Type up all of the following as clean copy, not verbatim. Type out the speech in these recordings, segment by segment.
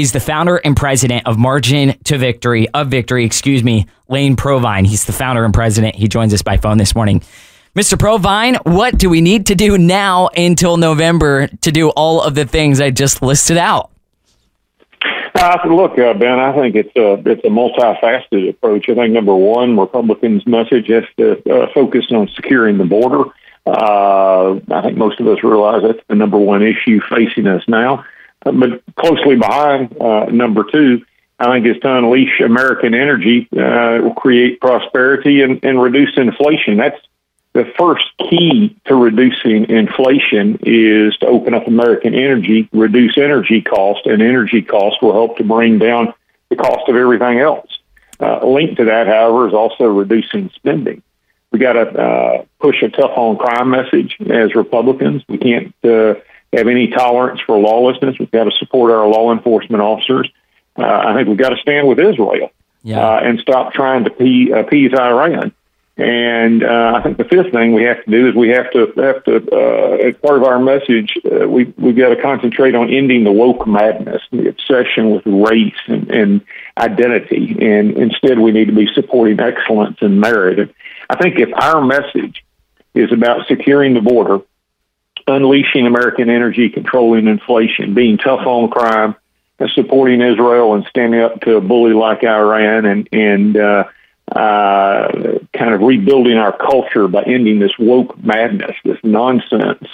is the founder and president of Margin to Victory, Lane Provine. He's the founder and president. He joins us by phone this morning. Mr. Provine, what do we need to do now until November to do all of the things I just listed out? Look, Ben, I think it's a multifaceted approach. I think, number one, Republicans' message has to focus on securing the border. I think most of us realize that's the number one issue facing us now. But closely behind, number two, I think is to unleash American energy, will create prosperity and reduce inflation. That's the first key to reducing inflation, is to open up American energy, reduce energy cost, and energy cost will help to bring down the cost of everything else. Linked to that, however, is also reducing spending. We got to push a tough on crime message as Republicans. We can't have any tolerance for lawlessness. We've got to support our law enforcement officers. I think we've got to stand with Israel and stop trying to appease Iran. And I think the fifth thing we have to do is we have to as part of our message, we've got to concentrate on ending the woke madness, the obsession with race and identity. And instead, we need to be supporting excellence and merit. And I think if our message is about securing the border, unleashing American energy, controlling inflation, being tough on crime, supporting Israel, and standing up to a bully like Iran, and kind of rebuilding our culture by ending this woke madness, this nonsense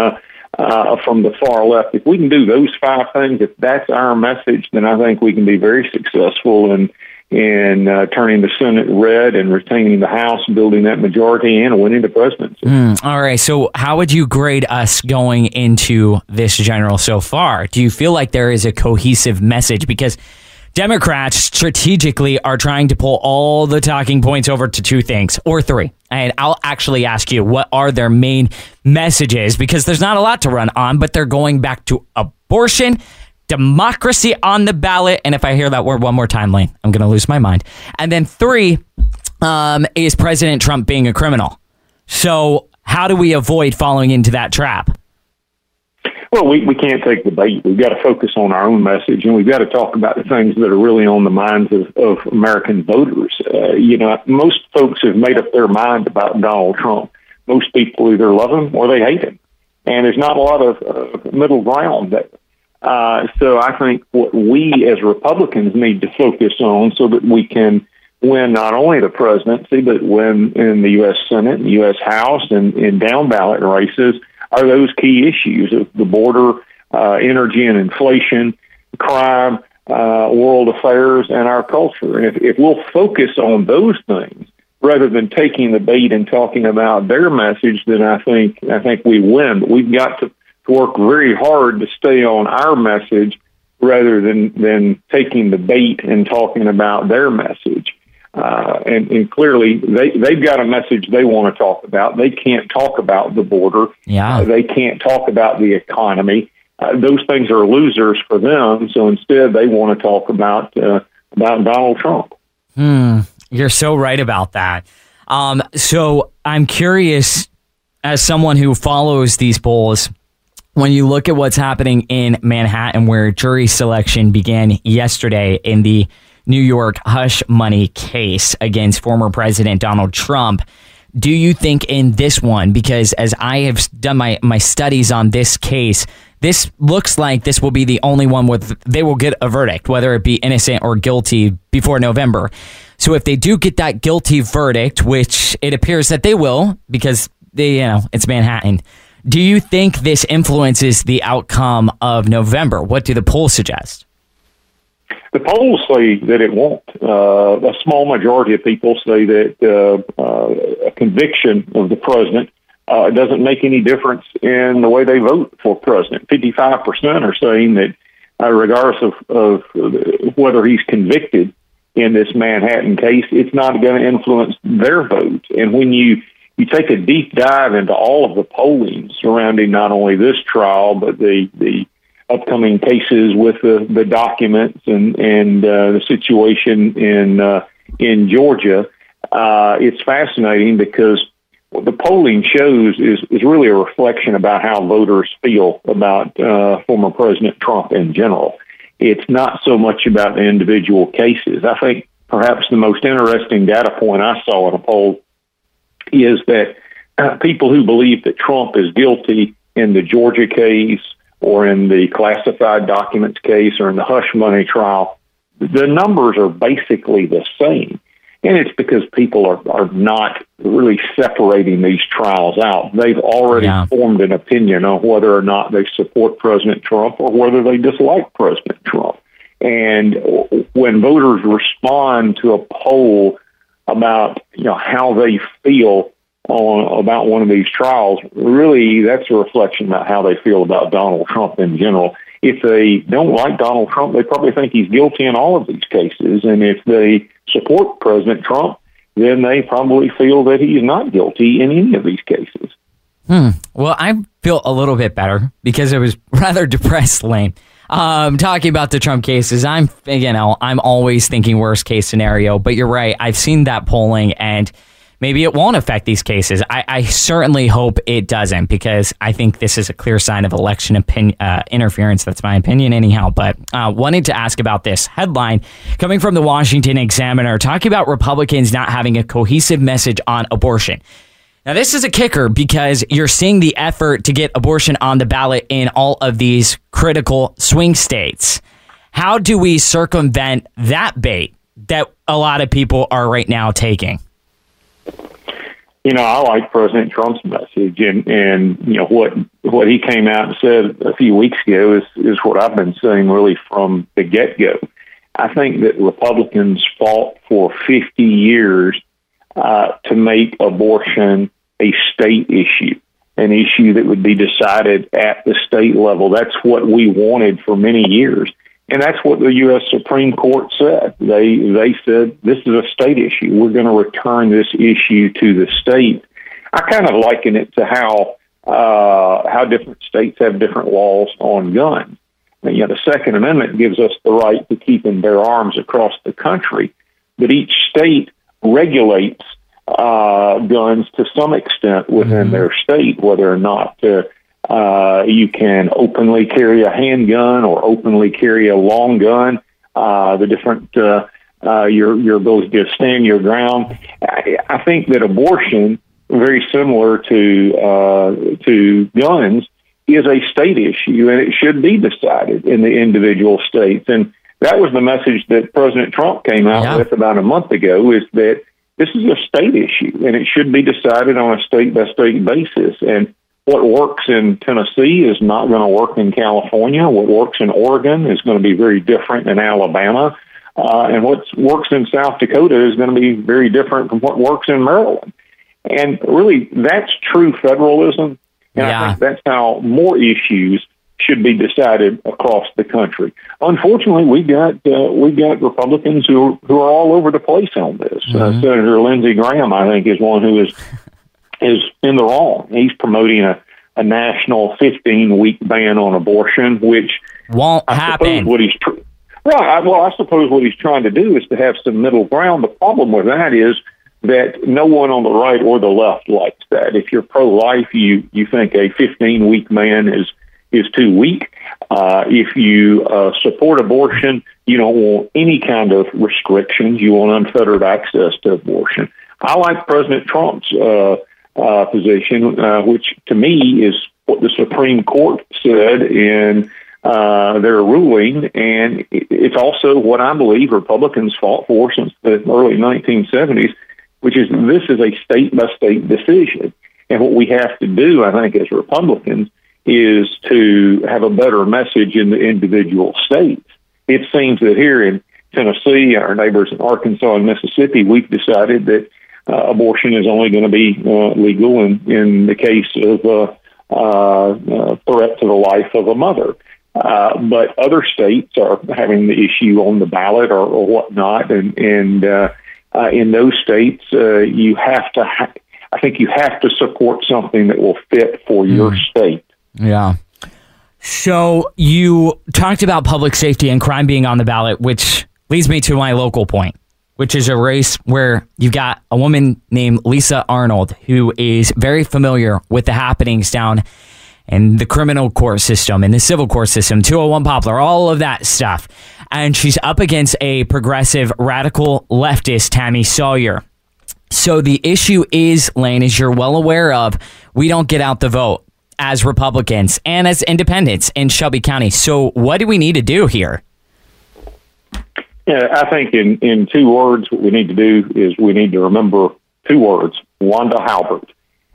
from the far left. If we can do those five things, if that's our message, then I think we can be very successful in turning the Senate red and retaining the House, building that majority, and winning the presidency. All right. So how would you grade us going into this general so far? Do you feel like there is a cohesive message? Because Democrats strategically are trying to pull all the talking points over to two things or three. And I'll actually ask you, what are their main messages? Because there's not a lot to run on, but they're going back to abortion, democracy on the ballot. And if I hear that word one more time, Lane, I'm going to lose my mind. And then three is President Trump being a criminal. So how do we avoid falling into that trap? Well, we can't take the bait. We've got to focus on our own message, and we've got to talk about the things that are really on the minds of American voters. Most folks have made up their mind about Donald Trump. Most people either love him or they hate him. And there's not a lot of middle ground there. So I think what we as Republicans need to focus on so that we can win not only the presidency, but win in the U.S. Senate and the U.S. House and in down ballot races are those key issues of the border, energy and inflation, crime, world affairs, and our culture. And if we'll focus on those things rather than taking the bait and talking about their message, then I think we win. But we've got to work very hard to stay on our message rather than taking the bait and talking about their message. And clearly, they've got a message they want to talk about. They can't talk about the border. They can't talk about the economy. Those things are losers for them. So instead, they want to talk about Donald Trump. You're so right about that. So I'm curious, as someone who follows these polls, when you look at what's happening in Manhattan, where jury selection began yesterday in the New York hush money case against former President Donald Trump, do you think in this one, because as I have done my studies on this case, this looks like this will be the only one where they will get a verdict, whether it be innocent or guilty, before November. So if they do get that guilty verdict, which it appears that they will, because it's Manhattan, do you think this influences the outcome of November? What do the polls suggest? The polls say that it won't. A small majority of people say that a conviction of the president doesn't make any difference in the way they vote for president. 55% are saying that regardless of whether he's convicted in this Manhattan case, it's not going to influence their vote. And when you take a deep dive into all of the polling surrounding not only this trial, but the upcoming cases with the documents and the situation in Georgia, it's fascinating because what the polling shows is really a reflection about how voters feel about former President Trump in general. It's not so much about the individual cases. I think perhaps the most interesting data point I saw in a poll is that people who believe that Trump is guilty in the Georgia case or in the classified documents case or in the hush money trial, the numbers are basically the same. And it's because people are not really separating these trials out. They've already formed an opinion on whether or not they support President Trump or whether they dislike President Trump. And when voters respond to a poll about how they feel about one of these trials, really that's a reflection about how they feel about Donald Trump in general. If they don't like Donald Trump, they probably think he's guilty in all of these cases. And if they support President Trump, then they probably feel that he is not guilty in any of these cases. Well, I feel a little bit better because I was rather depressed, Lane. Talking about the Trump cases, I'm always thinking worst case scenario, but you're right. I've seen that polling and maybe it won't affect these cases. I certainly hope it doesn't, because I think this is a clear sign of election interference. That's my opinion anyhow. But wanted to ask about this headline coming from the Washington Examiner, talking about Republicans not having a cohesive message on abortion. Now, this is a kicker because you're seeing the effort to get abortion on the ballot in all of these critical swing states. How do we circumvent that bait that a lot of people are right now taking? I like President Trump's message, and what he came out and said a few weeks ago is what I've been saying really from the get-go. I think that Republicans fought for 50 years to make abortion a state issue, an issue that would be decided at the state level. That's what we wanted for many years. And that's what the U.S. Supreme Court said. They said, this is a state issue. We're going to return this issue to the state. I kind of liken it to how different states have different laws on guns. The Second Amendment gives us the right to keep and bear arms across the country, but each state regulates guns to some extent within their state, whether or not you can openly carry a handgun or openly carry a long gun. The different your ability to stand your ground. I think that abortion, very similar to guns, is a state issue, and it should be decided in the individual states. And that was the message that President Trump came out with about a month ago, is that this is a state issue, and it should be decided on a state-by-state basis. And what works in Tennessee is not going to work in California. What works in Oregon is going to be very different in Alabama. And what works in South Dakota is going to be very different from what works in Maryland. And really, that's true federalism. And I think that's how more issues should be decided across the country. Unfortunately, we got Republicans who are all over the place on this. Senator Lindsey Graham, I think, is one who is in the wrong. He's promoting a national 15-week ban on abortion, which won't happen. I suppose what he's trying to do is to have some middle ground. The problem with that is that no one on the right or the left likes that. If you're pro-life, you think a 15-week ban is too weak. If you support abortion, you don't want any kind of restrictions. You want unfettered access to abortion. I like President Trump's position, which to me is what the Supreme Court said in their ruling, and it's also what I believe Republicans fought for since the early 1970s, which is this is a state-by-state decision. And what we have to do, I think, as Republicans, is to have a better message in the individual states. It seems that here in Tennessee, our neighbors in Arkansas and Mississippi, we've decided that abortion is only going to be legal in the case of threat to the life of a mother. But other states are having the issue on the ballot or whatnot, and in those states, you have to. I think you have to support something that will fit for your state. Yeah. So you talked about public safety and crime being on the ballot, which leads me to my local point, which is a race where you've got a woman named Lisa Arnold, who is very familiar with the happenings down and the criminal court system and the civil court system, 201 Poplar, all of that stuff. And she's up against a progressive radical leftist, Tammy Sawyer. So the issue is, Lane, as you're well aware of, we don't get out the vote as Republicans and as independents in Shelby County. So what do we need to do here? Yeah, I think in 2 words, what we need to do is we need to remember 2 words, Wanda Halbert.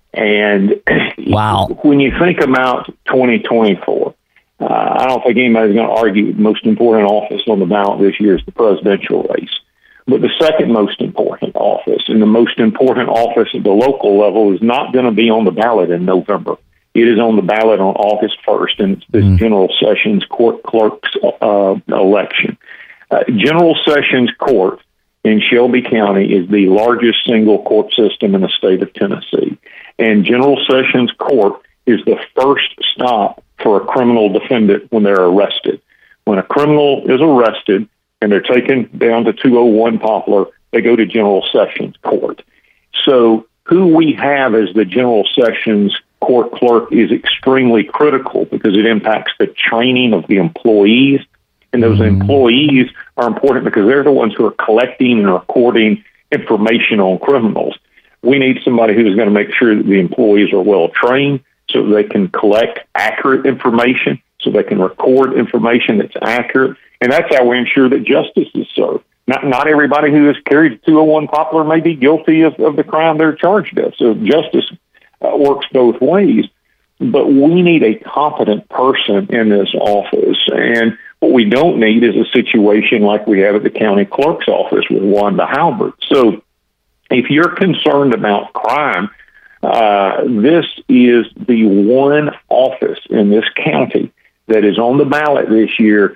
And wow, when you think about 2024, I don't think anybody's going to argue the most important office on the ballot this year is the presidential race. But the second most important office and the most important office at the local level is not going to be on the ballot in November. It is on the ballot on August 1st, and it's the General Sessions Court clerk's election. General Sessions Court in Shelby County is the largest single court system in the state of Tennessee. And General Sessions Court is the first stop for a criminal defendant when they're arrested. When a criminal is arrested and they're taken down to 201 Poplar, they go to General Sessions Court. So who we have as the General Sessions Court clerk is extremely critical because it impacts the training of the employees. And those employees are important because they're the ones who are collecting and recording information on criminals. We need somebody who's going to make sure that the employees are well trained so that they can collect accurate information, so they can record information that's accurate. And that's how we ensure that justice is served. Not everybody who is carried to 201 Poplar may be guilty of the crime they're charged with. So justice works both ways. But we need a competent person in this office. And what we don't need is a situation like we have at the county clerk's office with Wanda Halbert. So if you're concerned about crime, this is the one office in this county that is on the ballot this year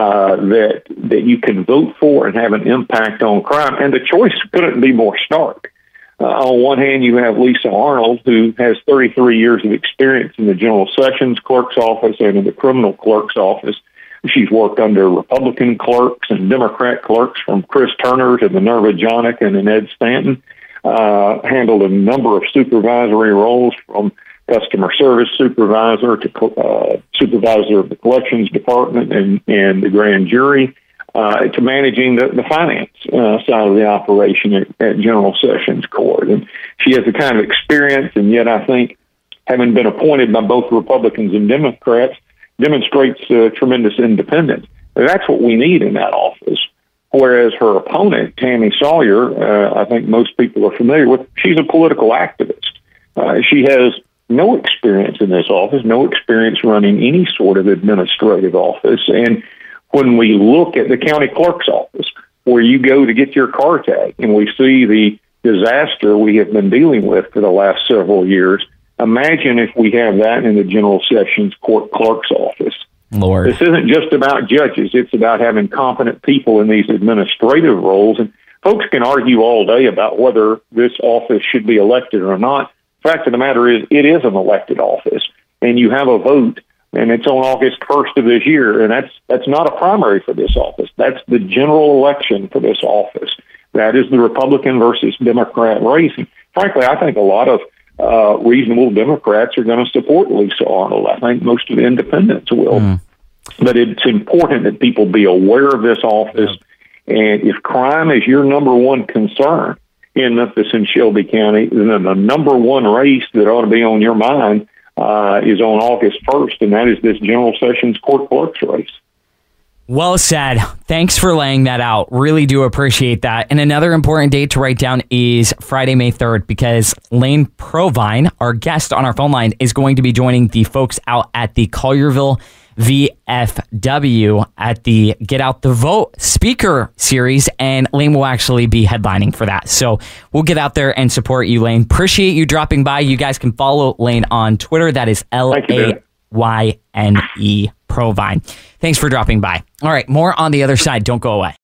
that you can vote for and have an impact on crime. And the choice couldn't be more stark. On one hand, you have Lisa Arnold, who has 33 years of experience in the General Sessions Clerk's office and in the criminal clerk's office. She's worked under Republican clerks and Democrat clerks, from Chris Turner to Minerva Jonick and Ed Stanton. Handled a number of supervisory roles, from customer service supervisor to supervisor of the collections department and the grand jury, to managing the finance side of the operation at General Sessions Court. And she has the kind of experience, and yet I think, having been appointed by both Republicans and Democrats, demonstrates tremendous independence. And that's what we need in that office. Whereas her opponent, Tammy Sawyer, I think most people are familiar with, she's a political activist. She has no experience in this office, no experience running any sort of administrative office. And when we look at the county clerk's office, where you go to get your car tag, and we see the disaster we have been dealing with for the last several years, imagine if we have that in the General Sessions Court clerk's office. Lord. This isn't just about judges. It's about having competent people in these administrative roles. And folks can argue all day about whether this office should be elected or not. The fact of the matter is, it is an elected office, and you have a vote, and it's on August 1st of this year, and that's not a primary for this office. That's the general election for this office. That is the Republican versus Democrat race. And frankly, I think a lot of reasonable Democrats are going to support Lisa Arnold. I think most of the independents will. But it's important that people be aware of this office. And if crime is your number one concern in Memphis and Shelby County, then the number one race that ought to be on your mind is on August 1st, and that is this General Sessions Court clerk's race. Well said. Thanks for laying that out. Really do appreciate that. And another important date to write down is Friday, May 3rd, because Lane Provine, our guest on our phone line, is going to be joining the folks out at the Collierville VFW at the Get Out the Vote speaker series, and Lane will actually be headlining for that. So we'll get out there and support you, Lane. Appreciate you dropping by. You guys can follow Lane on Twitter. That is LAYNE Provine. Thanks for dropping by. All right, more on the other side. Don't go away.